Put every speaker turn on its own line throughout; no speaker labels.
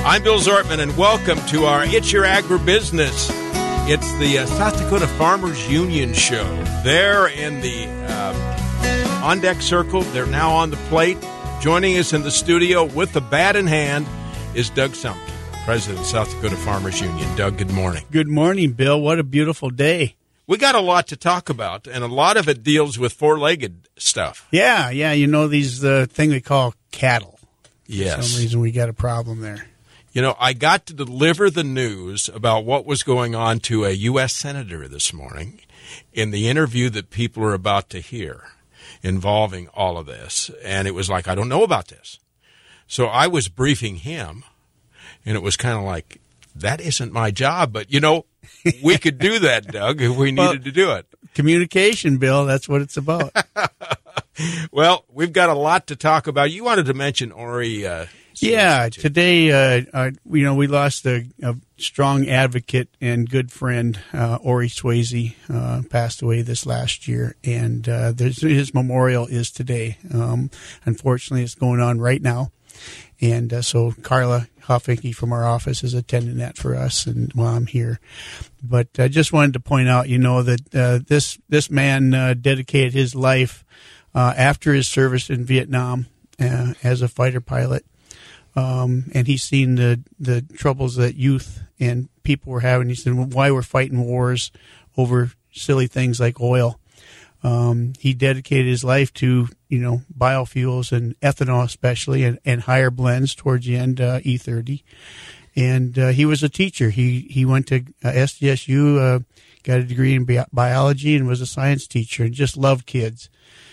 I'm Bill Zortman, and welcome to our It's Your Agribusiness. It's the South Dakota Farmers Union show. They're in the on-deck circle. They're now on the plate. Joining us in the studio with the bat in hand is Doug Sumke, President of South Dakota Farmers Union. Doug, good morning.
Good morning, Bill. What a beautiful day.
We got a lot to talk about, and a lot of it deals with four-legged stuff.
Yeah, you know these thing they call cattle.
Yes.
For some reason we got a problem there.
You know, I got to deliver the news about what was going on to a U.S. Senator this morning in the interview that people are about to hear involving all of this. And it was like, I don't know about this. So I was briefing him, and it was kind of like, that isn't my job. But, you know, we could do that, Doug, if we needed to do it.
Communication, Bill, that's what it's about.
Well, we've got a lot to talk about. You wanted to mention Ori.
Yeah, today, we lost a strong advocate and good friend, Ori Swayze, passed away this last year, and his memorial is today. Unfortunately, it's going on right now, and so Carla Hoffinke from our office is attending that for us, and while I'm here. But I just wanted to point out, you know, that this man dedicated his life after his service in Vietnam as a fighter pilot. And he's seen the troubles that youth and people were having. He said, why we're fighting wars over silly things like oil. He dedicated his life to, you know, biofuels and ethanol especially, and higher blends towards the end, E30. And he was a teacher. He went to SDSU, got a degree in biology, and was a science teacher, and just loved kids.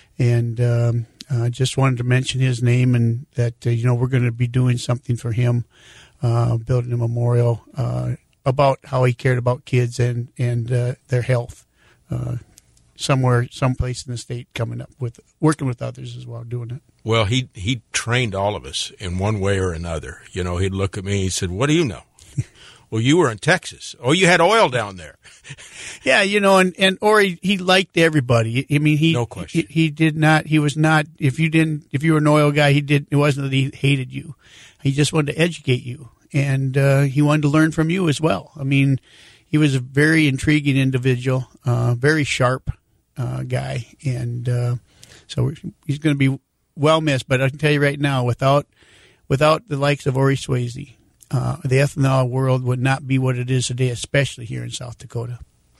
And just wanted to mention his name, and that, we're going to be doing something for him, building a memorial about how he cared about kids and their health. Someplace in the state coming up with working with others as well, doing it. Well,
he trained all of us in one way or another. You know, he'd look at me and he said, "What do you know?" Well, you were in Texas. Oh, you had oil down there.
Yeah, and Ori, he liked everybody. I mean,
no question.
He did not. He was not. If you were an oil guy, it wasn't that he hated you. He just wanted to educate you, and he wanted to learn from you as well. I mean, he was a very intriguing individual, very sharp guy, and so he's going to be well missed. But I can tell you right now, without the likes of Ori Swayze, the ethanol world would not be what it is today, especially here in South Dakota.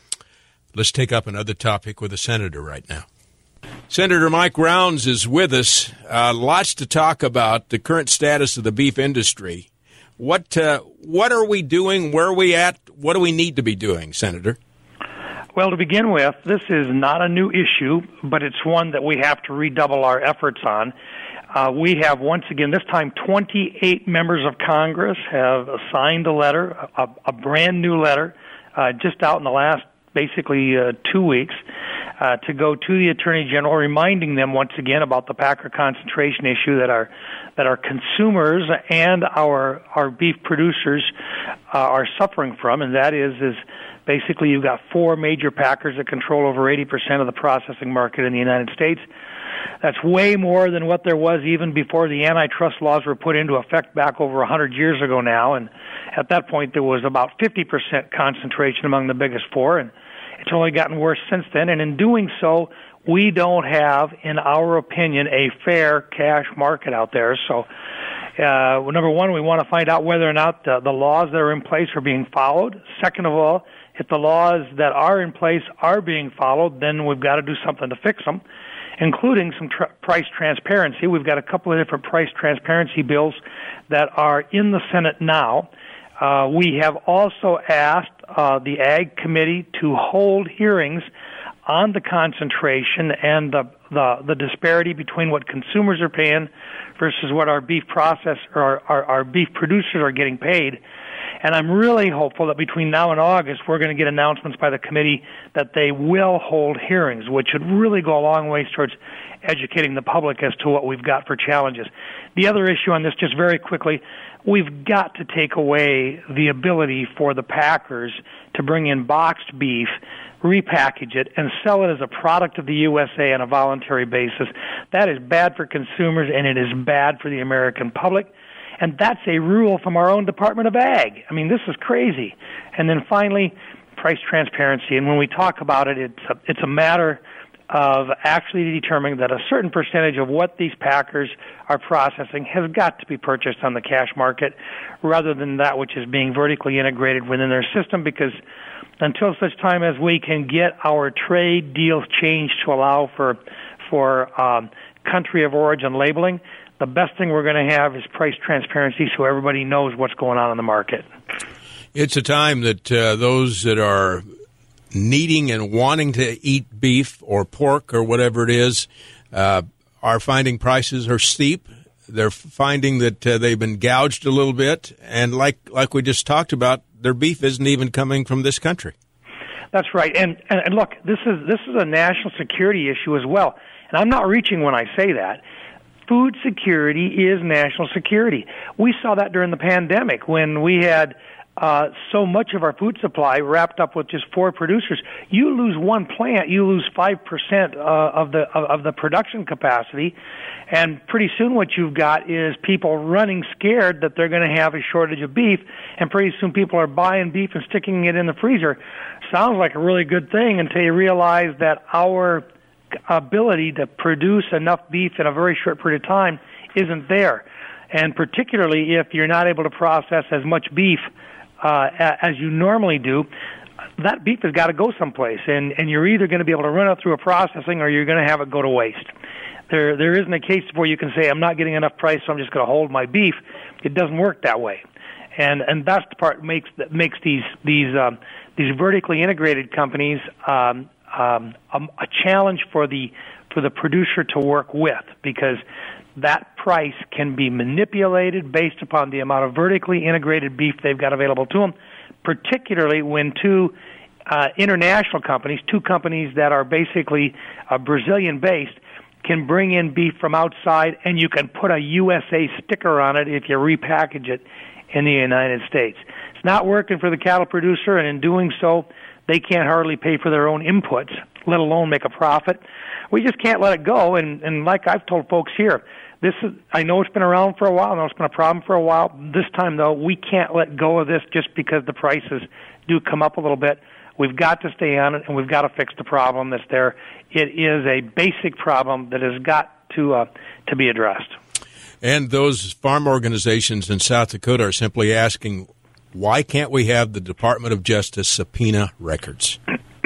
Let's take up another topic with a senator right now. Senator Mike Rounds is with us. Lots to talk about, the current status of the beef industry. What are we doing? Where are we at? What do we need to be doing, Senator?
Well, to begin with, this is not a new issue, but it's one that we have to redouble our efforts on. We have, once again, this time 28 members of Congress have signed a letter, a brand new letter, just out in the last, basically, 2 weeks, to go to the Attorney General, reminding them once again about the packer concentration issue that our consumers and our beef producers are suffering from, and that is basically you've got four major packers that control over 80% of the processing market in the United States. That's way more than what there was even before the antitrust laws were put into effect back over 100 years ago now. And at that point, there was about 50% concentration among the biggest four, and it's only gotten worse since then. And in doing so, we don't have, in our opinion, a fair cash market out there. So, number one, we want to find out whether or not the laws that are in place are being followed. Second of all, if the laws that are in place are being followed, then we've got to do something to fix them, including some price transparency. We've got a couple of different price transparency bills that are in the Senate now. We have also asked the Ag Committee to hold hearings on the concentration and the disparity between what consumers are paying versus what our beef our beef producers are getting paid. And I'm really hopeful that between now and August, we're going to get announcements by the committee that they will hold hearings, which would really go a long ways towards educating the public as to what we've got for challenges. The other issue on this, just very quickly, we've got to take away the ability for the packers to bring in boxed beef, repackage it, and sell it as a product of the USA on a voluntary basis. That is bad for consumers, and it is bad for the American public. And that's a rule from our own Department of Ag. I mean, this is crazy. And then finally, price transparency. And when we talk about it, it's a matter of actually determining that a certain percentage of what these packers are processing has got to be purchased on the cash market rather than that which is being vertically integrated within their system, because until such time as we can get our trade deals changed to allow for country of origin labeling, the best thing we're going to have is price transparency so everybody knows what's going on in the market.
It's a time that those that are needing and wanting to eat beef or pork or whatever it is are finding prices are steep. They're finding that they've been gouged a little bit, and like we just talked about, their beef isn't even coming from this country.
That's right, and look, this is a national security issue as well, and I'm not reaching when I say that. Food security is national security. We saw that during the pandemic when we had so much of our food supply wrapped up with just 4 producers. You lose one plant, you lose 5% of the production capacity, and pretty soon what you've got is people running scared that they're going to have a shortage of beef, and pretty soon people are buying beef and sticking it in the freezer. Sounds like a really good thing until you realize that our ability to produce enough beef in a very short period of time isn't there. And particularly if you're not able to process as much beef as you normally do, that beef has got to go someplace, and you're either going to be able to run it through a processing or you're going to have it go to waste. There isn't a case where you can say, I'm not getting enough price, so I'm just going to hold my beef. It doesn't work that way. And that's the part that makes these vertically integrated companies a challenge for the producer to work with, because that price can be manipulated based upon the amount of vertically integrated beef they've got available to them, particularly when two international companies, 2 companies that are basically Brazilian-based, can bring in beef from outside, and you can put a USA sticker on it if you repackage it in the United States. It's not working for the cattle producer, and in doing so, they can't hardly pay for their own inputs, let alone make a profit. We just can't let it go, and like I've told folks here, I know it's been around for a while, I know it's been a problem for a while. This time, though, we can't let go of this just because the prices do come up a little bit. We've got to stay on it, and we've got to fix the problem that's there. It is a basic problem that has got to be addressed.
And those farm organizations in South Dakota are simply asking, why can't we have the Department of Justice subpoena records?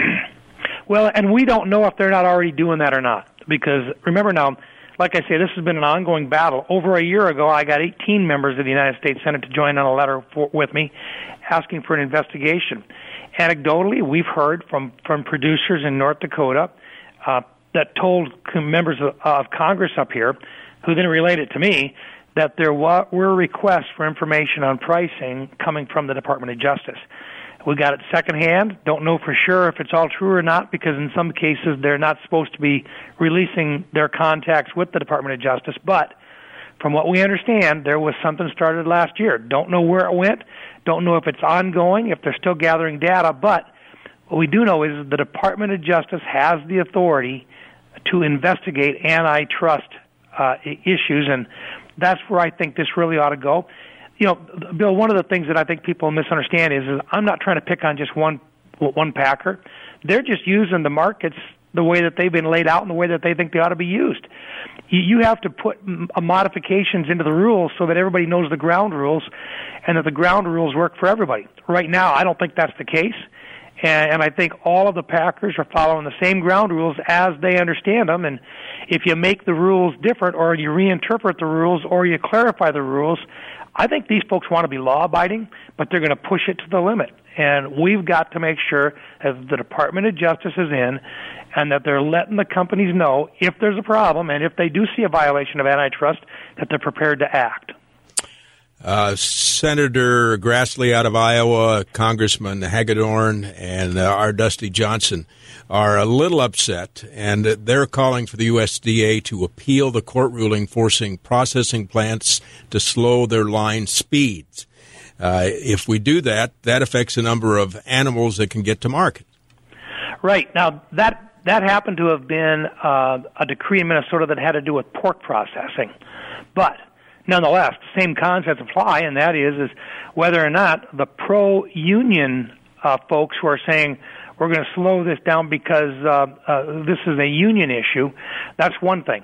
Well, and we don't know if they're not already doing that or not, because remember now, like I say, this has been an ongoing battle. Over a year ago, I got 18 members of the United States Senate to join on a letter with me asking for an investigation. Anecdotally, we've heard from producers in North Dakota that told members of Congress up here, who then relayed it to me, that there were requests for information on pricing coming from the Department of Justice. We got it secondhand. Don't know for sure if it's all true or not, because in some cases they're not supposed to be releasing their contacts with the Department of Justice. But from what we understand, there was something started last year. Don't know where it went. Don't know if it's ongoing, if they're still gathering data. But what we do know is the Department of Justice has the authority to investigate antitrust issues, and that's where I think this really ought to go. You know, Bill, one of the things that I think people misunderstand is I'm not trying to pick on just one packer. They're just using the markets the way that they've been laid out and the way that they think they ought to be used. You have to put modifications into the rules so that everybody knows the ground rules and that the ground rules work for everybody. Right now, I don't think that's the case. And I think all of the packers are following the same ground rules as they understand them. And if you make the rules different, or you reinterpret the rules, or you clarify the rules, I think these folks want to be law-abiding, but they're going to push it to the limit. And we've got to make sure that the Department of Justice is in, and that they're letting the companies know if there's a problem, and if they do see a violation of antitrust, that they're prepared to act.
Senator Grassley out of Iowa, Congressman Hagedorn, and our Dusty Johnson are a little upset, and they're calling for the USDA to appeal the court ruling forcing processing plants to slow their line speeds. If we do that, that affects a number of animals that can get to market. Right.
Now, that happened to have been a decree in Minnesota that had to do with pork processing. But nonetheless, the same concepts apply, and that is whether or not the pro-union folks who are saying we're going to slow this down because this is a union issue, that's one thing.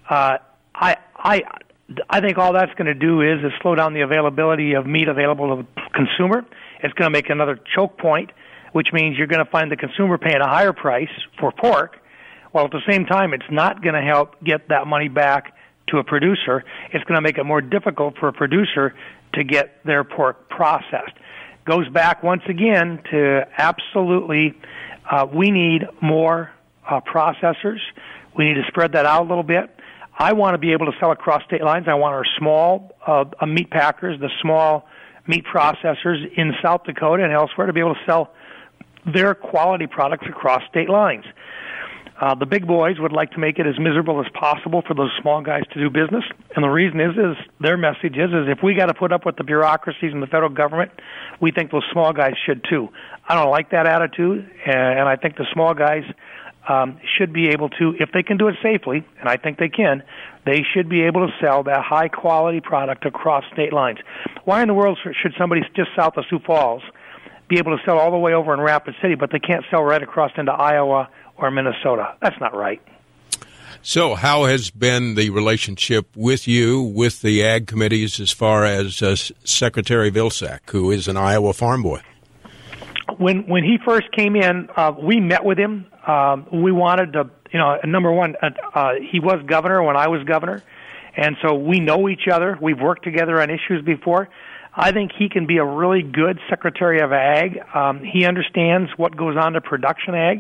I think all that's going to do is slow down the availability of meat available to the consumer. It's going to make another choke point, which means you're going to find the consumer paying a higher price for pork, while at the same time it's not going to help get that money back to a producer. It's going to make it more difficult for a producer to get their pork processed. Goes back once again to absolutely we need more processors. We need to spread that out a little bit. I want to be able to sell across state lines. I want our small meat packers, the small meat processors in South Dakota and elsewhere to be able to sell their quality products across state lines. The big boys would like to make it as miserable as possible for those small guys to do business. And the reason is their message is if we got to put up with the bureaucracies in the federal government, we think those small guys should too. I don't like that attitude, and I think the small guys should be able to, if they can do it safely, and I think they can, they should be able to sell that high-quality product across state lines. Why in the world should somebody just south of Sioux Falls be able to sell all the way over in Rapid City, but they can't sell right across into Iowa or Minnesota? That's not right.
So how has been the relationship with you, with the ag committees, as far as Secretary Vilsack, who is an Iowa farm boy?
When he first came in, we met with him. We wanted to, number one, he was governor when I was governor, and so we know each other. We've worked together on issues before. I think he can be a really good Secretary of Ag. He understands what goes on to production ag,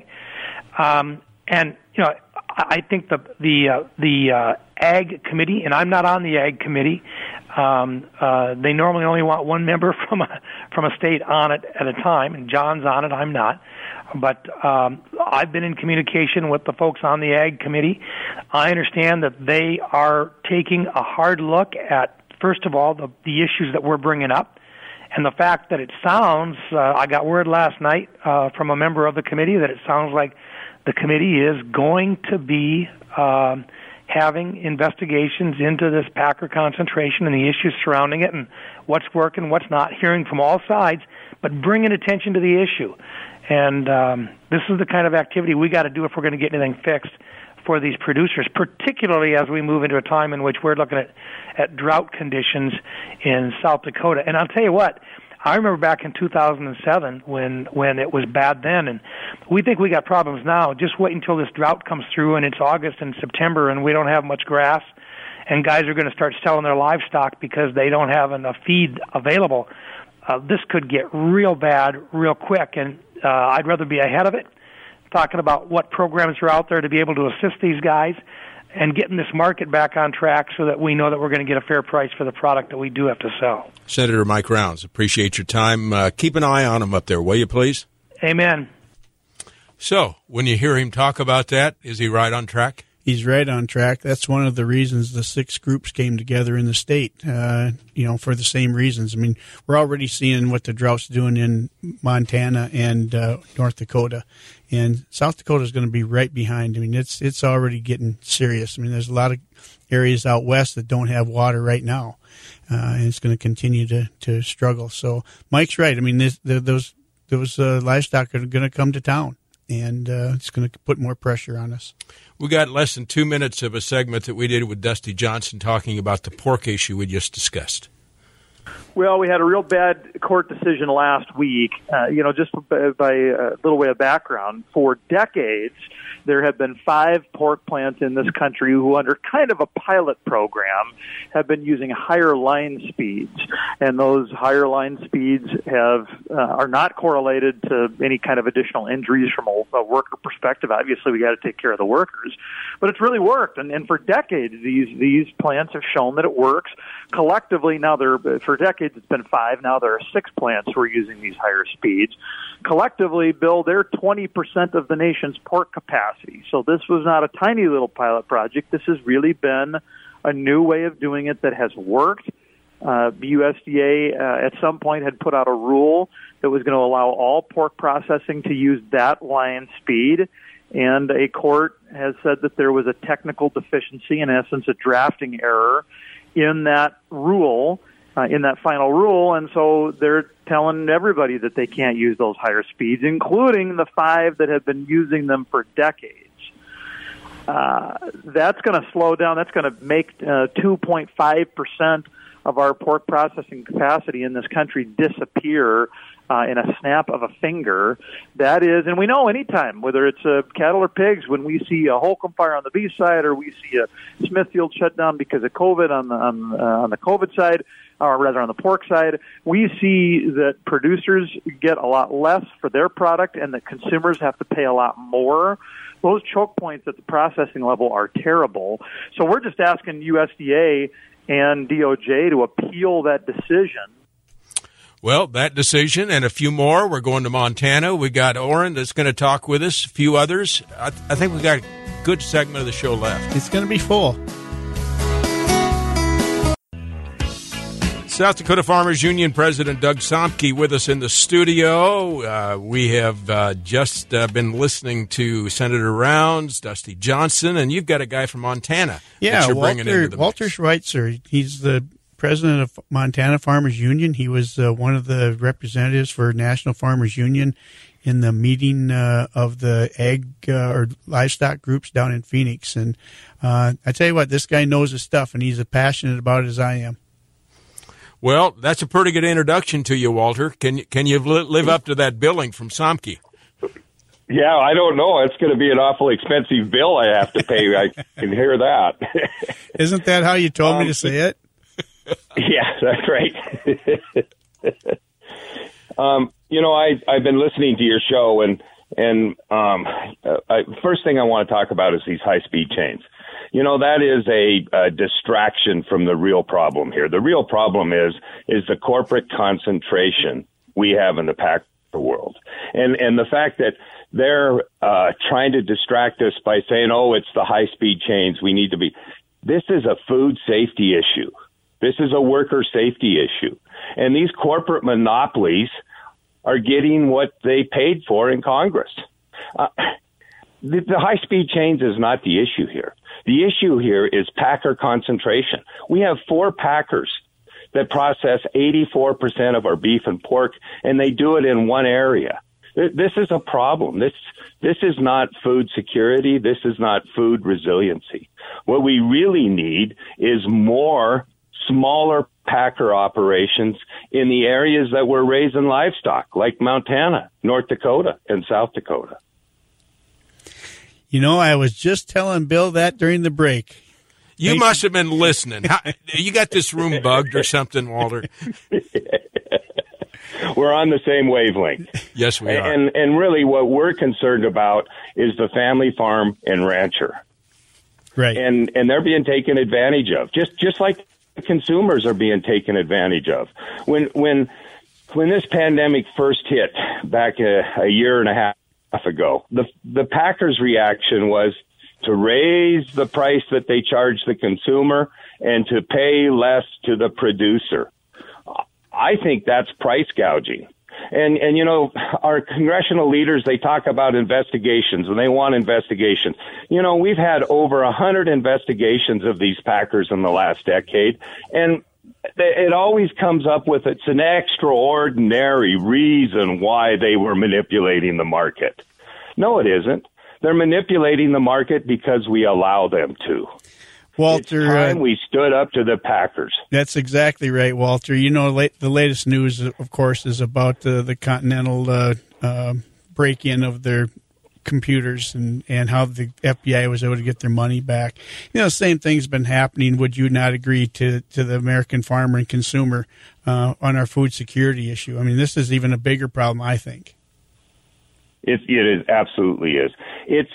and I think the Ag Committee, and I'm not on the Ag Committee. They normally only want one member from a state on it at a time, and John's on it. I'm not. But I've been in communication with the folks on the Ag Committee. I understand that they are taking a hard look at, first of all, the issues that we're bringing up, and the fact that it sounds, I got word last night from a member of the committee that it sounds like the committee is going to be having investigations into this packer concentration and the issues surrounding it and what's working, what's not, hearing from all sides, but bringing attention to the issue. And this is the kind of activity we got to do if we're going to get anything fixed for these producers, particularly as we move into a time in which we're looking at drought conditions in South Dakota. And I'll tell you what, I remember back in 2007 when it was bad then, and we think we got problems now. Just wait until this drought comes through, and it's August and September, and we don't have much grass, and guys are going to start selling their livestock because they don't have enough feed available. This could get real bad real quick, and I'd rather be ahead of it, talking about what programs are out there to be able to assist these guys and getting this market back on track so that we know that we're going to get a fair price for the product that we do have to sell.
Senator Mike Rounds, appreciate your time. Keep an eye on him up there, will you please?
Amen.
So, when you hear him talk about that, is he right on track?
He's right on track. That's one of the reasons the 6 groups came together in the state, for the same reasons. I mean, we're already seeing what the drought's doing in Montana and North Dakota. And South Dakota is going to be right behind. I mean, it's already getting serious. I mean, there's a lot of areas out west that don't have water right now, and it's going to continue to struggle. So Mike's right. I mean, those livestock are going to come to town, and it's going to put more pressure on us.
We got less than 2 minutes of a segment that we did with Dusty Johnson talking about the pork issue we just discussed.
Well, we had a real bad court decision last week. Just by a little way of background, for decades, there have been 5 pork plants in this country who, under kind of a pilot program, have been using higher line speeds. And those higher line speeds are not correlated to any kind of additional injuries from a worker perspective. Obviously, we got to take care of the workers. But it's really worked. And for decades, these plants have shown that it works. Collectively, now for decades it's been 5. Now there are 6 plants who are using these higher speeds. Collectively, Bill, they're 20% of the nation's pork capacity. So this was not a tiny little pilot project. This has really been a new way of doing it that has worked. The USDA at some point had put out a rule that was going to allow all pork processing to use that line speed. And a court has said that there was a technical deficiency, in essence, a drafting error in that rule, in that final rule, and so they're telling everybody that they can't use those higher speeds, including the 5 that have been using them for decades. That's going to slow down. That's going to make 2.5% of our pork processing capacity in this country disappear in a snap of a finger. That is, and we know anytime, whether it's cattle or pigs, when we see a Holcomb fire on the beef side or we see a Smithfield shut down because of COVID on the COVID side, or rather on the pork side, we see that producers get a lot less for their product and that consumers have to pay a lot more. Those choke points at the processing level are terrible. So we're just asking USDA and DOJ to appeal that decision.
Well, that decision and a few more. We're going to Montana. We got Orrin that's going to talk with us, a few others. I think we got a good segment of the show left.
It's going to be full.
South Dakota Farmers Union President Doug Somke with us in the studio. We have just been listening to Senator Rounds, Dusty Johnson, and you've got a guy from Montana that you're bringing into the
Walter
mix.
Schweitzer. He's the president of Montana Farmers Union. He was one of the representatives for National Farmers Union in the meeting of the ag or livestock groups down in Phoenix. And I tell you what, this guy knows his stuff, and he's as passionate about it as I am.
Well, that's a pretty good introduction to you, Walter. Can you live up to that billing from Somke?
Yeah, I don't know. It's going to be an awfully expensive bill I have to pay. I can hear that.
Isn't that how you told me to say it?
Yeah, that's right. I've been listening to your show, and first thing I want to talk about is these high-speed chains. That is a distraction from the real problem here. The real problem is the corporate concentration we have in the packer world. And the fact that they're trying to distract us by saying, oh, it's the high-speed chains. We need to be. This is a food safety issue. This is a worker safety issue. And these corporate monopolies are getting what they paid for in Congress. The high-speed chains is not the issue here. The issue here is packer concentration. We have 4 packers that process 84% of our beef and pork, and they do it in one area. This is a problem. This is not food security. This is not food resiliency. What we really need is more smaller packer operations in the areas that we're raising livestock, like Montana, North Dakota, and South Dakota.
I was just telling Bill that during the break.
You must have been listening. You got this room bugged or something, Walter?
We're on the same wavelength.
Yes, we are.
And really what we're concerned about is the family farm and rancher.
Right.
And they're being taken advantage of, just like consumers are being taken advantage of. When this pandemic first hit back a year and a half ago, the packers' reaction was to raise the price that they charge the consumer and to pay less to the producer. I think that's price gouging. And our congressional leaders, they talk about investigations and they want investigations. We've had over 100 investigations of these packers in the last decade, and it always comes up with it's an extraordinary reason why they were manipulating the market. No, it isn't. They're manipulating the market because we allow them to.
Walter,
it's time we stood up to the packers.
That's exactly right, Walter. The latest news, of course, is about the Continental break-in of their computers and how the FBI was able to get their money back. Same thing's been happening. Would you not agree to the American farmer and consumer on our food security issue? I mean, this is even a bigger problem, I think.
It is, absolutely is. It's,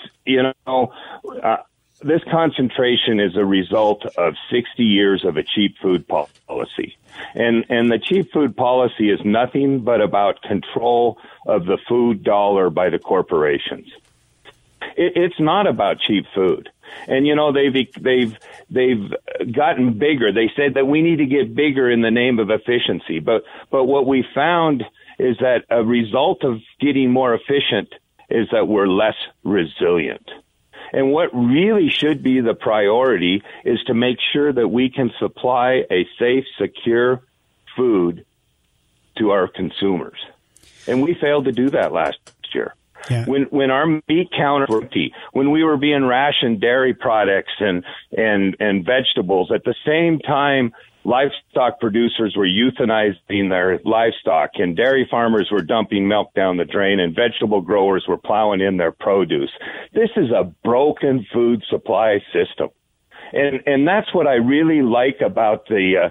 this concentration is a result of 60 years of a cheap food policy. And the cheap food policy is nothing but about control of the food dollar by the corporations. It's not about cheap food. And, they've gotten bigger. They said that we need to get bigger in the name of efficiency. But what we found is that a result of getting more efficient is that we're less resilient. And what really should be the priority is to make sure that we can supply a safe, secure food to our consumers. And we failed to do that last year.
Yeah.
When our meat counters were empty, when we were being rationed dairy products and vegetables, at the same time, livestock producers were euthanizing their livestock, and dairy farmers were dumping milk down the drain, and vegetable growers were plowing in their produce. This is a broken food supply system. And that's what I really like about the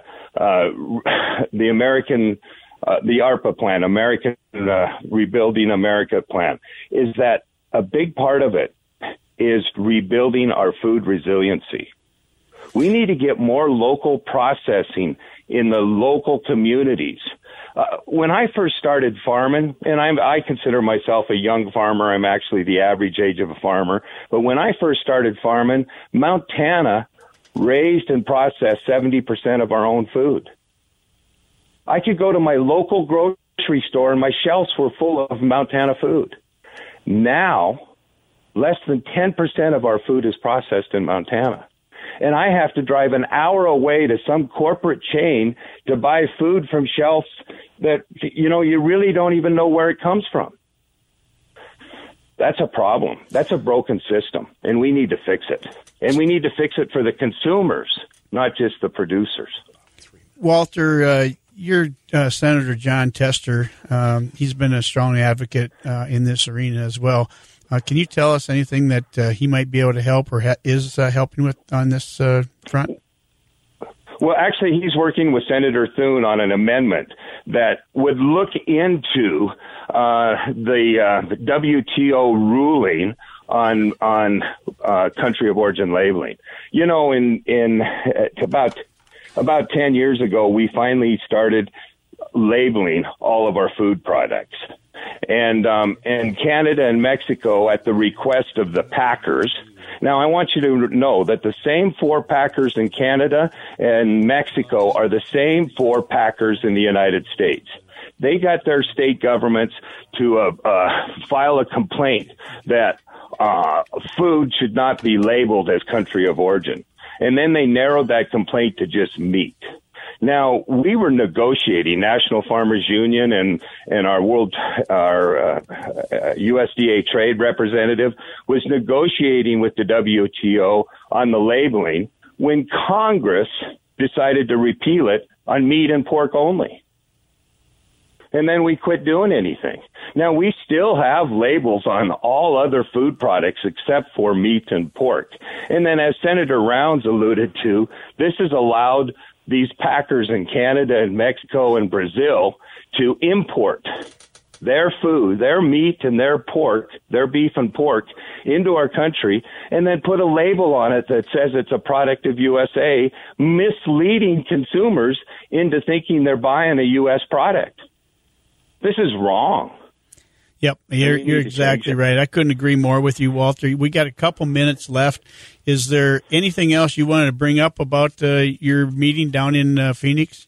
American the ARPA plan, American Rebuilding America plan, is that a big part of it is rebuilding our food resiliency. We need to get more local processing in the local communities. When I first started farming, and I consider myself a young farmer, I'm actually the average age of a farmer, but when I first started farming, Montana raised and processed 70% of our own food. I could go to my local grocery store and my shelves were full of Montana food. Now, less than 10% of our food is processed in Montana. And I have to drive an hour away to some corporate chain to buy food from shelves that, you really don't even know where it comes from. That's a problem. That's a broken system, and we need to fix it. And we need to fix it for the consumers, not just the producers.
Walter, you're Senator Jon Tester. He's been a strong advocate in this arena as well. Can you tell us anything that he might be able to help or is helping with on this front?
Well, actually, he's working with Senator Thune on an amendment that would look into the WTO ruling on country of origin labeling. In about 10 years ago, we finally started labeling all of our food products. And Canada and Mexico, at the request of the packers. Now, I want you to know that the same 4 packers in Canada and Mexico are the same 4 packers in the United States. They got their state governments to file a complaint that food should not be labeled as country of origin. And then they narrowed that complaint to just meat. Now, we were negotiating, National Farmers Union and our USDA trade representative was negotiating with the WTO on the labeling when Congress decided to repeal it on meat and pork only. And then we quit doing anything. Now, we still have labels on all other food products except for meat and pork. And then, as Senator Rounds alluded to, this has allowed these packers in Canada and Mexico and Brazil to import their food, their meat and their pork, their beef and pork into our country and then put a label on it that says it's a product of USA, misleading consumers into thinking they're buying a U.S. product. This is wrong.
Yep, you're exactly right. I couldn't agree more with you, Walter. We got a couple minutes left. Is there anything else you wanted to bring up about your meeting down in Phoenix?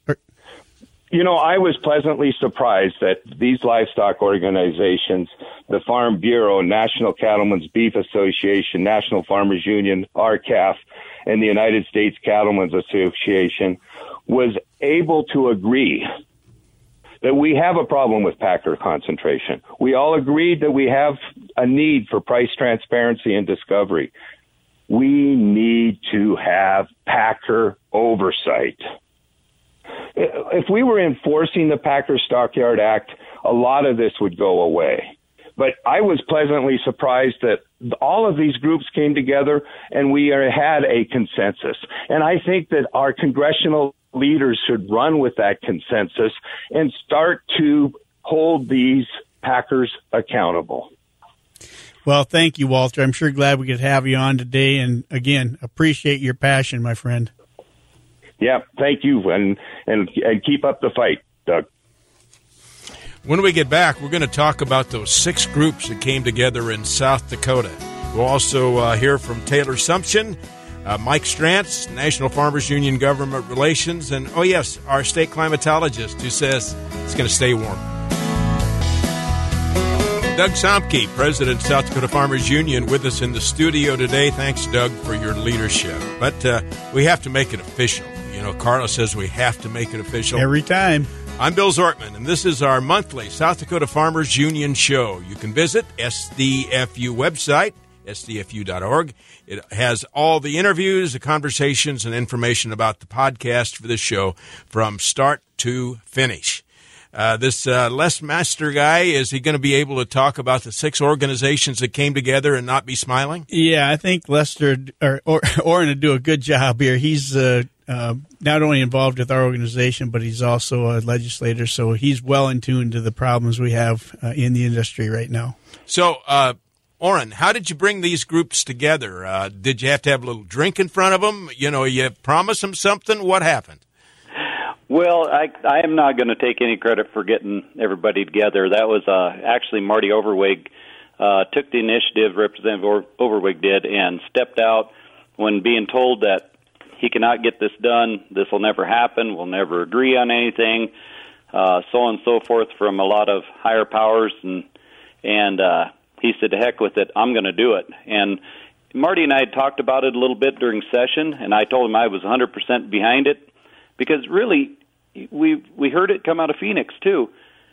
I was pleasantly surprised that these livestock organizations, the Farm Bureau, National Cattlemen's Beef Association, National Farmers Union, RCAF, and the United States Cattlemen's Association, was able to agree that we have a problem with packer concentration. We all agreed that we have a need for price transparency and discovery. We need to have packer oversight. If we were enforcing the Packer Stockyard Act, a lot of this would go away. But I was pleasantly surprised that all of these groups came together and we had a consensus. And I think that our congressional leaders should run with that consensus and start to hold these packers accountable.
Well, thank you, Walter. I'm sure glad we could have you on today. And again, appreciate your passion, my friend.
Yeah, thank you. And keep up the fight, Doug.
When we get back, we're going to talk about those 6 groups that came together in South Dakota. We'll also hear from Taylor Sumption, Mike Strantz, National Farmers Union Government Relations, and, oh yes, our state climatologist who says it's going to stay warm. Doug Somke, President of South Dakota Farmers Union, with us in the studio today. Thanks, Doug, for your leadership. But we have to make it official. You know, Carla says we have to make it official.
Every time.
I'm Bill Zortman, and this is our monthly South Dakota Farmers Union show. You can visit SDFU website, sdfu.org. It has all the interviews, the conversations, and information about the podcast for this show from start to finish. This Les Master guy, is he going to be able to talk about the 6 organizations that came together and not be smiling?
Yeah, I think Lester or Orrin would do a good job here. He's not only involved with our organization, but he's also a legislator, so he's well in tune to the problems we have in the industry right now.
So, Orrin, how did you bring these groups together? Did you have to have a little drink in front of them? You know, you promised them something? What happened?
Well, I am not going to take any credit for getting everybody together. That was actually Marty Overweg took the initiative, Representative Overweg did, and stepped out when being told that he cannot get this done, this will never happen, we'll never agree on anything, so on and so forth from a lot of higher powers, and he said, to heck with it, I'm going to do it. And Marty and I had talked about it a little bit during session, and I told him I was 100% behind it, because really, we heard it come out of Phoenix, too.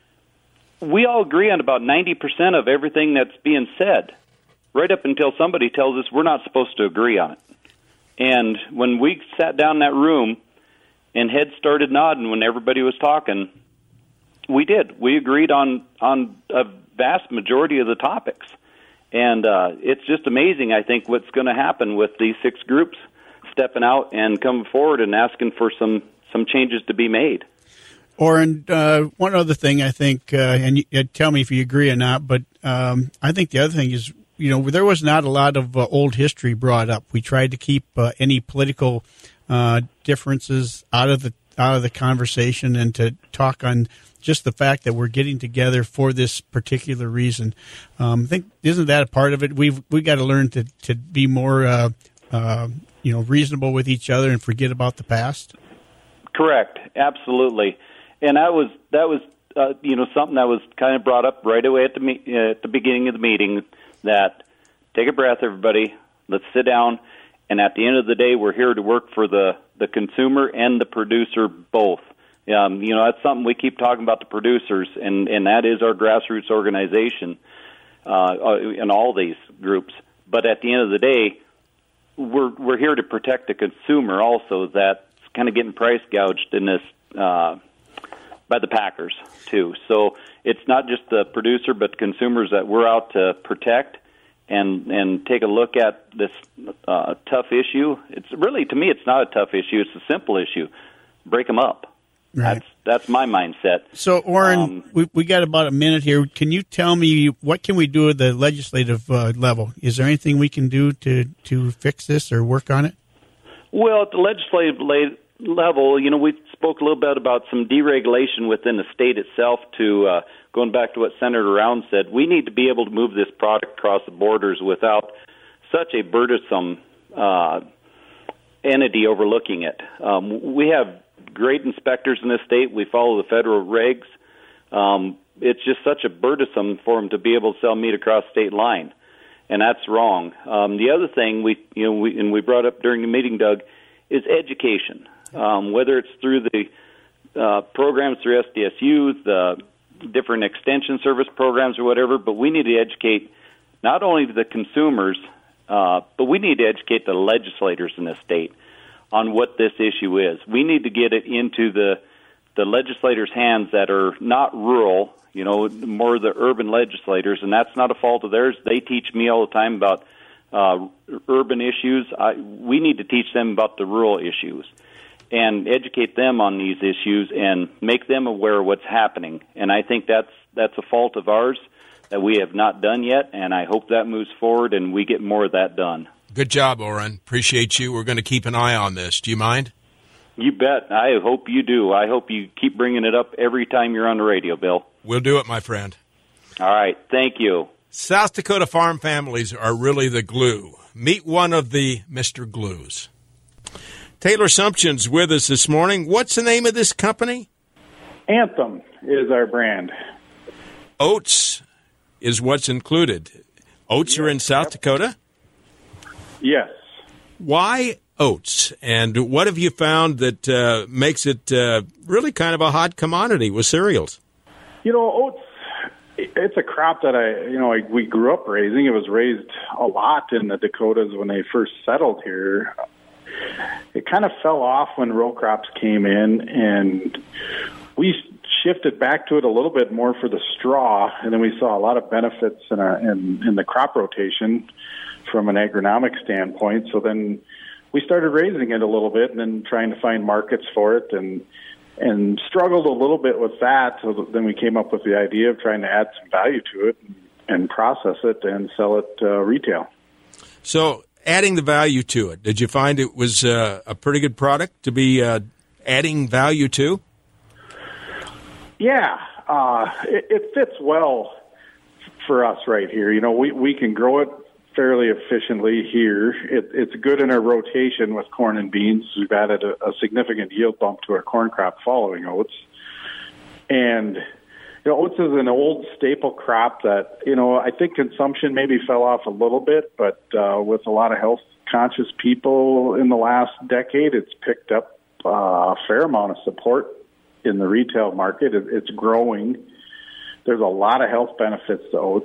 We all agree on about 90% of everything that's being said, right up until somebody tells us we're not supposed to agree on it. And when we sat down in that room and heads started nodding when everybody was talking, we did. We agreed on a vast majority of the topics. And it's just amazing, I think, what's going to happen with these 6 groups stepping out and coming forward and asking for some changes to be made.
Orrin, one other thing I think, and you tell me if you agree or not, but I think the other thing is, you know, there was not a lot of old history brought up. We tried to keep any political differences out of the conversation and to talk on just the fact that we're getting together for this particular reason. I think, isn't that a part of it? We've got to learn to be more reasonable with each other and forget about the past.
Correct, absolutely, and that was something that was kind of brought up right away at the beginning of the meeting. That take a breath, everybody. Let's sit down, and at the end of the day, we're here to work for the consumer and the producer both. That's something we keep talking about, the producers, and that is our grassroots organization in all these groups. But at the end of the day, we're here to protect the consumer also. That's kind of getting price gouged in this by the packers too. So it's not just the producer, but consumers that we're out to protect and take a look at this tough issue. It's really, to me, it's not a tough issue. It's a simple issue. Break them up. Right. That's my mindset.
So, Orrin, we got about a minute here. Can you tell me what can we do at the legislative level? Is there anything we can do to fix this or work on it?
Well, at the legislative level, we spoke a little bit about some deregulation within the state itself. To going back to what Senator Round said, we need to be able to move this product across the borders without such a burdensome entity overlooking it. We have great inspectors in this state. We follow the federal regs. It's just such a burdensome for them to be able to sell meat across state line, and that's wrong. The other thing we brought up during the meeting, Doug, is education. Whether it's through the programs through SDSU, the different extension service programs or whatever, but we need to educate not only the consumers, but we need to educate the legislators in this state on what this issue is. We need to get it into the legislators' hands that are not rural, more the urban legislators, and that's not a fault of theirs. They teach me all the time about urban issues. We need to teach them about the rural issues and educate them on these issues and make them aware of what's happening. And I think that's a fault of ours that we have not done yet, and I hope that moves forward and we get more of that done.
Good job, Orrin. Appreciate you. We're going to keep an eye on this. Do you mind?
You bet. I hope you do. I hope you keep bringing it up every time you're on the radio, Bill.
We'll do it, my friend.
All right. Thank you.
South Dakota farm families are really the glue. Meet one of the Mr. Glues. Taylor Sumption's with us this morning. What's the name of this company?
Anthem is our brand.
Oats is what's included. Oats are in South Dakota?
Yes.
Why oats? And what have you found that makes it really kind of a hot commodity with cereals?
Oats, it's a crop that we grew up raising. It was raised a lot in the Dakotas when they first settled here. It kind of fell off when row crops came in, and we shifted back to it a little bit more for the straw, and then we saw a lot of benefits in the crop rotation from an agronomic standpoint. So then we started raising it a little bit and then trying to find markets for it, and struggled a little bit with that. So then we came up with the idea of trying to add some value to it and process it and sell it retail.
So adding the value to it, did you find it was a pretty good product to be adding value to?
Yeah, it fits well for us right here. We can grow it fairly efficiently here. It's good in our rotation with corn and beans. We've added a significant yield bump to our corn crop following oats. And oats is an old staple crop that, I think consumption maybe fell off a little bit, but with a lot of health-conscious people in the last decade, it's picked up a fair amount of support in the retail market. It's growing. There's a lot of health benefits to oats.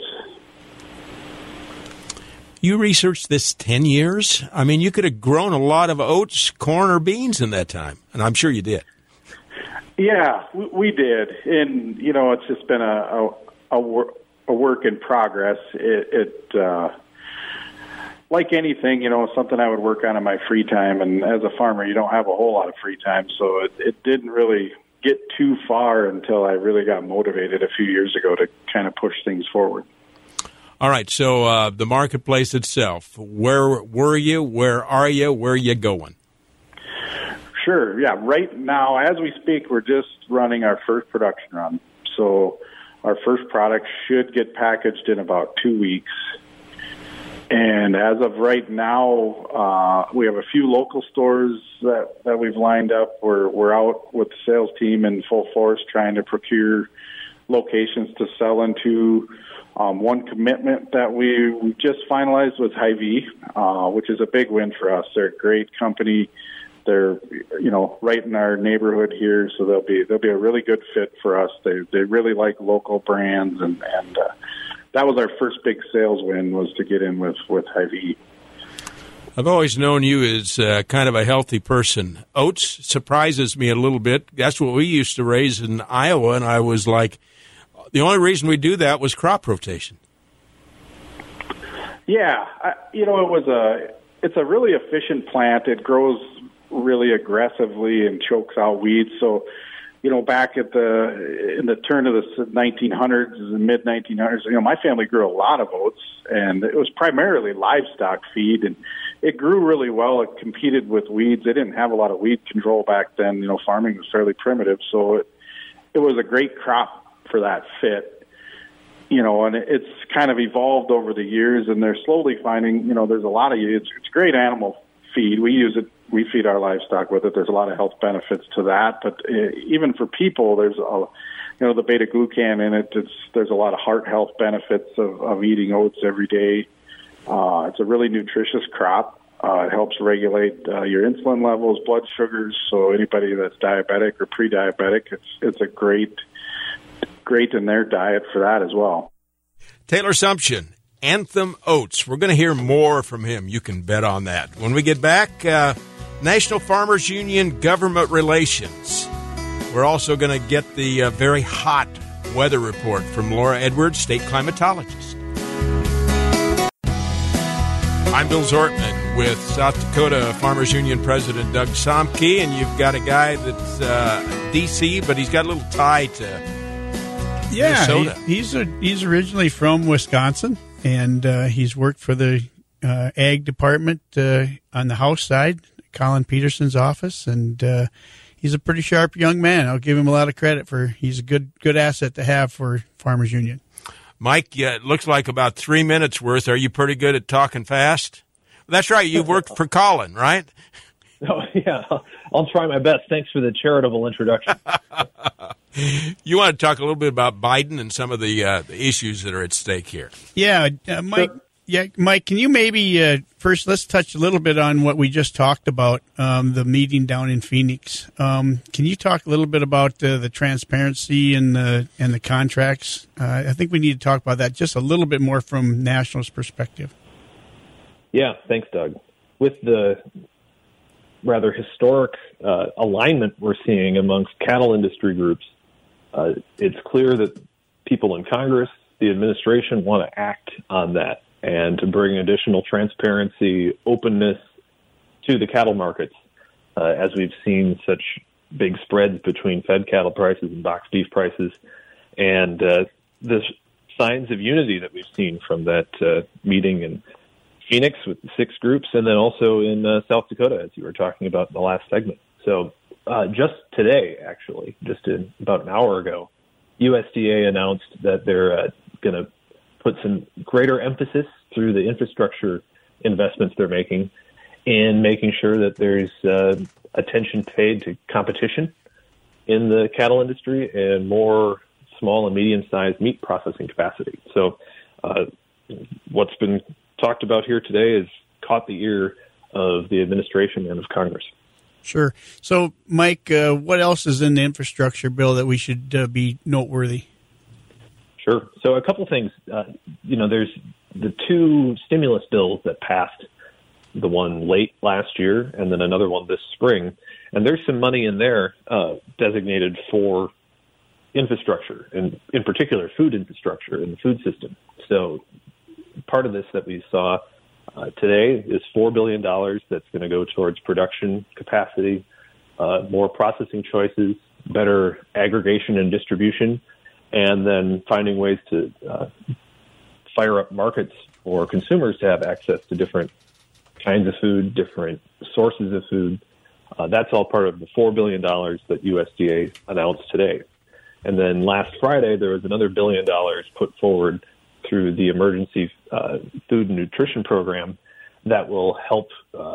You researched this 10 years? I mean, you could have grown a lot of oats, corn, or beans in that time, and I'm sure you did.
Yeah, we did. And, it's just been a work in progress. It like anything, something I would work on in my free time. And as a farmer, you don't have a whole lot of free time. So it didn't really get too far until I really got motivated a few years ago to kind of push things forward.
All right, so the marketplace itself, where were you, where are you, where are you going?
Sure, yeah. Right now, as we speak, we're just running our first production run. So our first product should get packaged in about 2 weeks. And as of right now, we have a few local stores that we've lined up. We're out with the sales team in full force trying to procure locations to sell into. One commitment that we just finalized was Hy-Vee, which is a big win for us. They're a great company. They're right in our neighborhood here, so they'll be a really good fit for us. They really like local brands, and that was our first big sales win, was to get in with Hy-Vee.
I've always known you as kind of a healthy person. Oats surprises me a little bit. That's what we used to raise in Iowa, and I was like, the only reason we do that was crop rotation.
Yeah, it's a really efficient plant. It grows really aggressively and chokes out weeds. So, back in the turn of the 1900s, the mid 1900s, my family grew a lot of oats, and it was primarily livestock feed, and it grew really well. It competed with weeds. They didn't have a lot of weed control back then. Farming was fairly primitive, so it was a great crop for that fit, and it's kind of evolved over the years, and they're slowly finding, there's a lot of, it's great animal feed. We use it, we feed our livestock with it. There's a lot of health benefits to that, but even for people, there's the beta-glucan in it. There's a lot of heart health benefits of eating oats every day. It's a really nutritious crop. It helps regulate your insulin levels, blood sugars. So anybody that's diabetic or pre-diabetic, it's a great in their diet for that as well.
Taylor Sumption, Anthem Oats. We're going to hear more from him. You can bet on that. When we get back, National Farmers Union Government Relations. We're also going to get the very hot weather report from Laura Edwards, state climatologist. I'm Bill Zortman with South Dakota Farmers Union President Doug Somke, and you've got a guy that's D.C., but he's got a little tie to Minnesota.
He's originally from Wisconsin, and he's worked for the ag department on the House side, Colin Peterson's office, and he's a pretty sharp young man. I'll give him a lot of credit he's a good asset to have for Farmers Union.
Mike, it looks like about 3 minutes worth. Are you pretty good at talking fast? That's right. You worked for Colin, right?
Oh, yeah. I'll try my best. Thanks for the charitable introduction.
You want to talk a little bit about Biden and some of the issues that are at stake here?
Yeah, Mike. Sure. Yeah, Mike, can you maybe first let's touch a little bit on what we just talked about, the meeting down in Phoenix. Can you talk a little bit about the transparency and the contracts? I think we need to talk about that just a little bit more from National's perspective.
Yeah, thanks, Doug. With the rather historic alignment we're seeing amongst cattle industry groups, it's clear that people in Congress, the administration, want to act on that and to bring additional transparency, openness to the cattle markets, as we've seen such big spreads between fed cattle prices and box beef prices, and the signs of unity that we've seen from that meeting in Phoenix with the 6 groups, and then also in South Dakota, as you were talking about in the last segment. So just today, actually, just about an hour ago, USDA announced that they're going to put some greater emphasis through the infrastructure investments they're making in making sure that there's attention paid to competition in the cattle industry and more small and medium-sized meat processing capacity. So what's been talked about here today has caught the ear of the administration and of Congress.
Sure. So, Mike, what else is in the infrastructure bill that we should be noteworthy?
Sure. So a couple things. There's the 2 stimulus bills that passed, the one late last year and then another one this spring. And there's some money in there designated for infrastructure, and in particular food infrastructure in the food system. So part of this that we saw today is $4 billion that's going to go towards production capacity, more processing choices, better aggregation and distribution, and then finding ways to fire up markets for consumers to have access to different kinds of food, different sources of food. That's all part of the $4 billion that USDA announced today. And then last Friday, there was another $1 billion put forward through the Emergency Food and Nutrition Program that will help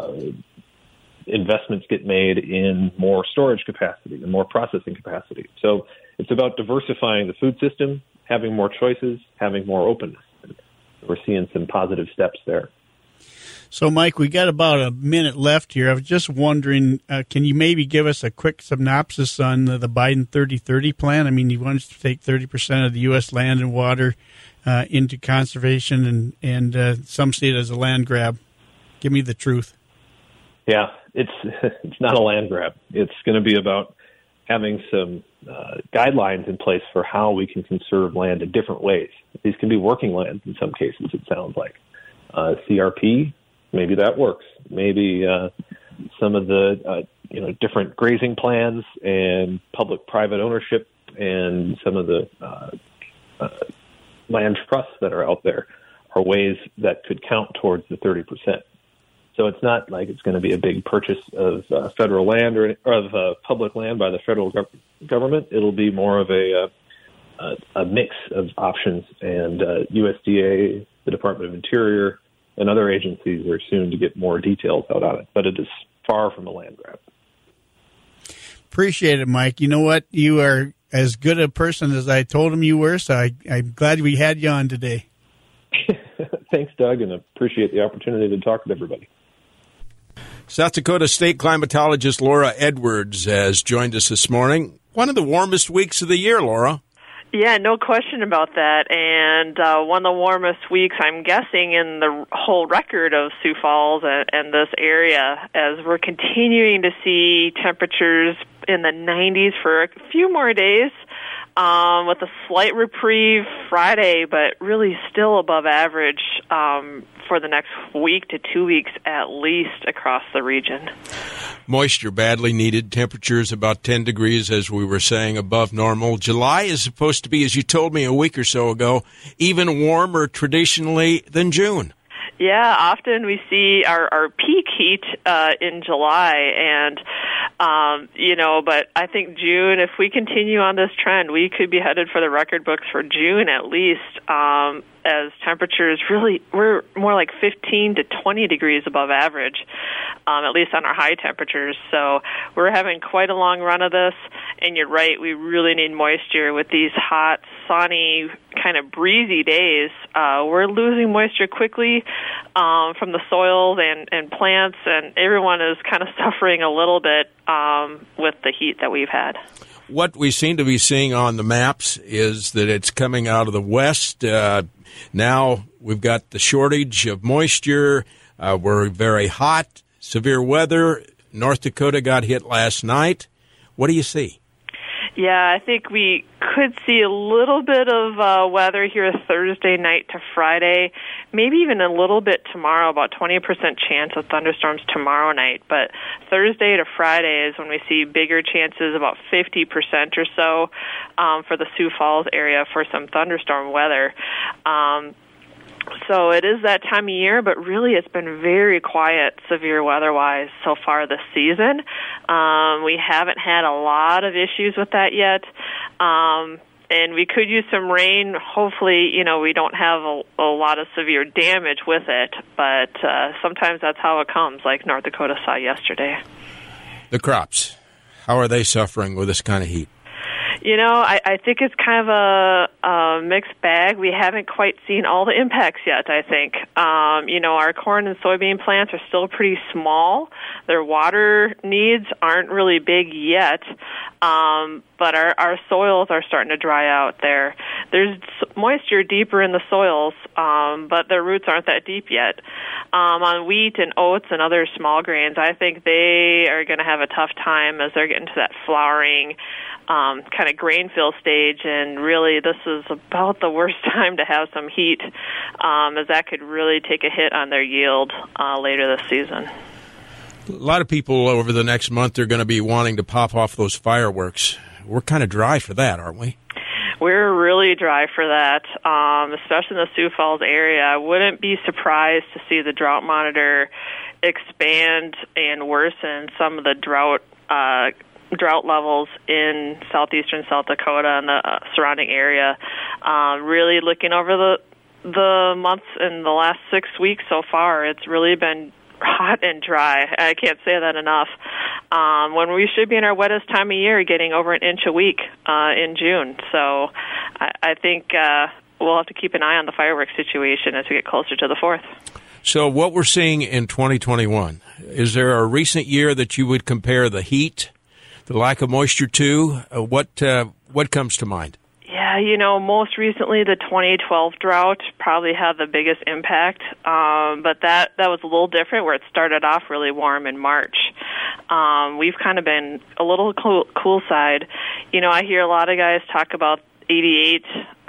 investments get made in more storage capacity and more processing capacity. So it's about diversifying the food system, having more choices, having more openness. We're seeing some positive steps there.
So, Mike, we got about a minute left here. I was just wondering, can you maybe give us a quick synopsis on the Biden 30-30 plan? I mean, he wants to take 30% of the U.S. land and water into conservation, and some see it as a land grab. Give me the truth.
Yeah, it's not a land grab. It's going to be about having some guidelines in place for how we can conserve land in different ways. These can be working lands in some cases, it sounds like. CRP, maybe that works. Maybe some of the different grazing plans and public-private ownership and some of the land trusts that are out there are ways that could count towards the 30%. So it's not like it's going to be a big purchase of federal land or of public land by the federal government. It'll be more of a mix of options, and USDA, the Department of Interior, and other agencies are soon to get more details out on it. But it is far from a land grab.
Appreciate it, Mike. You know what? You are as good a person as I told him you were, so I'm glad we had you on today.
Thanks, Doug, and appreciate the opportunity to talk with everybody.
South Dakota State climatologist Laura Edwards has joined us this morning. One of the warmest weeks of the year, Laura.
Yeah, no question about that. And one of the warmest weeks, I'm guessing, in the whole record of Sioux Falls and this area, as we're continuing to see temperatures in the 90s for a few more days, with a slight reprieve Friday, but really still above average for the next week to 2 weeks at least across the region.
Moisture badly needed. Temperatures about 10 degrees, as we were saying, above normal. July is supposed to be, as you told me a week or so ago, even warmer traditionally than June.
Yeah, often we see our peak heat in July, and but I think June, if we continue on this trend, we could be headed for the record books for June at least, as temperatures we're more like 15 to 20 degrees above average, at least on our high temperatures. So we're having quite a long run of this, and you're right, we really need moisture with these hot, sunny, kind of breezy days. We're losing moisture quickly from the soils and plants, and everyone is kind of suffering a little bit with the heat that we've had.
What we seem to be seeing on the maps is that it's coming out of the west. Now we've got the shortage of moisture. We're very hot, severe weather. North Dakota got hit last night. What do you see?
Yeah, I think we could see a little bit of weather here Thursday night to Friday, maybe even a little bit tomorrow, about 20% chance of thunderstorms tomorrow night. But Thursday to Friday is when we see bigger chances, about 50% or so, for the Sioux Falls area for some thunderstorm weather. So it is that time of year, but really it's been very quiet severe weather-wise so far this season. We haven't had a lot of issues with that yet. And we could use some rain. Hopefully, we don't have a lot of severe damage with it, but sometimes that's how it comes, like North Dakota saw yesterday.
The crops, how are they suffering with this kind of heat?
I think it's kind of a mixed bag. We haven't quite seen all the impacts yet, I think. Our corn and soybean plants are still pretty small. Their water needs aren't really big yet, but our soils are starting to dry out there. There's moisture deeper in the soils, but their roots aren't that deep yet. On wheat and oats and other small grains, I think they are going to have a tough time as they're getting to that flowering kind of grain fill stage, and really this is about the worst time to have some heat, as that could really take a hit on their yield later this season.
A lot of people over the next month are going to be wanting to pop off those fireworks. We're kind of dry for that, aren't we?
We're really dry for that, especially in the Sioux Falls area. I wouldn't be surprised to see the drought monitor expand and worsen some of the drought levels in southeastern South Dakota and the surrounding area. Really looking over the months in the last 6 weeks so far, it's really been hot and dry. I can't say that enough. When we should be in our wettest time of year, getting over an inch a week in June. So I think we'll have to keep an eye on the fireworks situation as we get closer to the 4th.
So what we're seeing in 2021, is there a recent year that you would compare the heat, the lack of moisture to? What comes to mind?
Yeah, most recently the 2012 drought probably had the biggest impact, but that was a little different where it started off really warm in March. We've kind of been a little cool side. I hear a lot of guys talk about 88,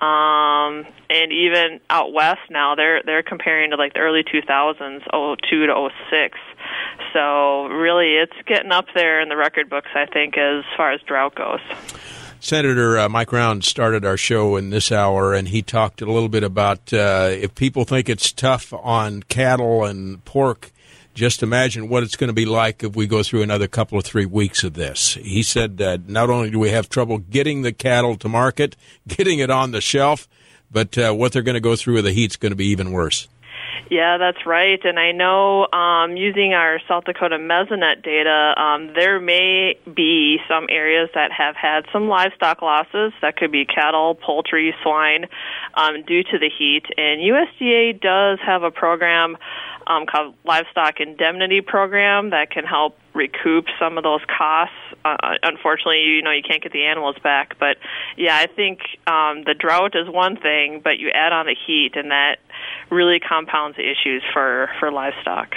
and even out west now they're comparing to like the early 2000s, 02 to 06. So really it's getting up there in the record books, I think, as far as drought goes.
Senator Mike Round started our show in this hour, and he talked a little bit about if people think it's tough on cattle and pork, just imagine what it's going to be like if we go through another couple of 3 weeks of this. He said that not only do we have trouble getting the cattle to market, getting it on the shelf, but what they're going to go through with the heat's going to be even worse.
Yeah, that's right. And I know using our South Dakota Mesonet data, there may be some areas that have had some livestock losses. That could be cattle, poultry, swine, due to the heat. And USDA does have a program called Livestock Indemnity Program that can help recoup some of those costs. Unfortunately, you can't get the animals back. But, yeah, I think the drought is one thing, but you add on the heat, and that really compounds the issues for livestock.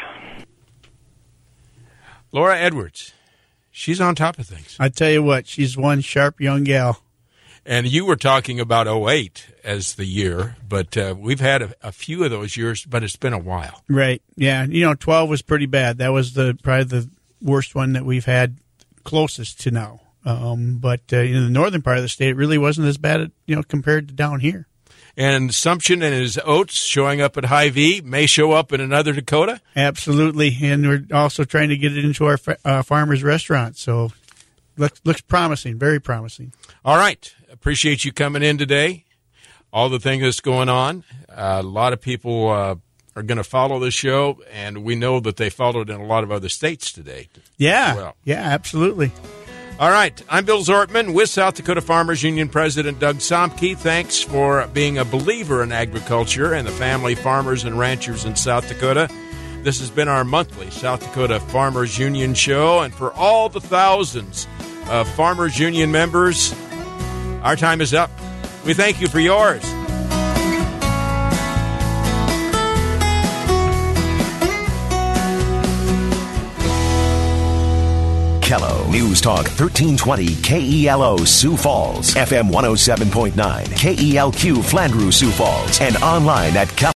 Laura Edwards, she's on top of things.
I tell you what, she's one sharp young gal.
And you were talking about 08 as the year, but we've had a few of those years, but it's been a while.
Right, yeah. 12 was pretty bad. That was probably the worst one that we've had closest to now. But in the northern part of the state, it really wasn't as bad, compared to down here.
And Sumption and his oats showing up at Hy-Vee may show up in another Dakota?
Absolutely. And we're also trying to get it into our farmers restaurant. So looks promising, very promising.
All right. Appreciate you coming in today. All the things that's going on. A lot of people are going to follow the show, and we know that they followed in a lot of other states today.
Yeah, yeah, absolutely.
All right. I'm Bill Zortman with South Dakota Farmers Union President Doug Somke. Thanks for being a believer in agriculture and the family farmers and ranchers in South Dakota. This has been our monthly South Dakota Farmers Union show, and for all the thousands of Farmers Union members, our time is up. We thank you for yours.
Kello News Talk 1320 KELO Sioux Falls, FM 107.9 KELQ Flandreau Sioux Falls, and online at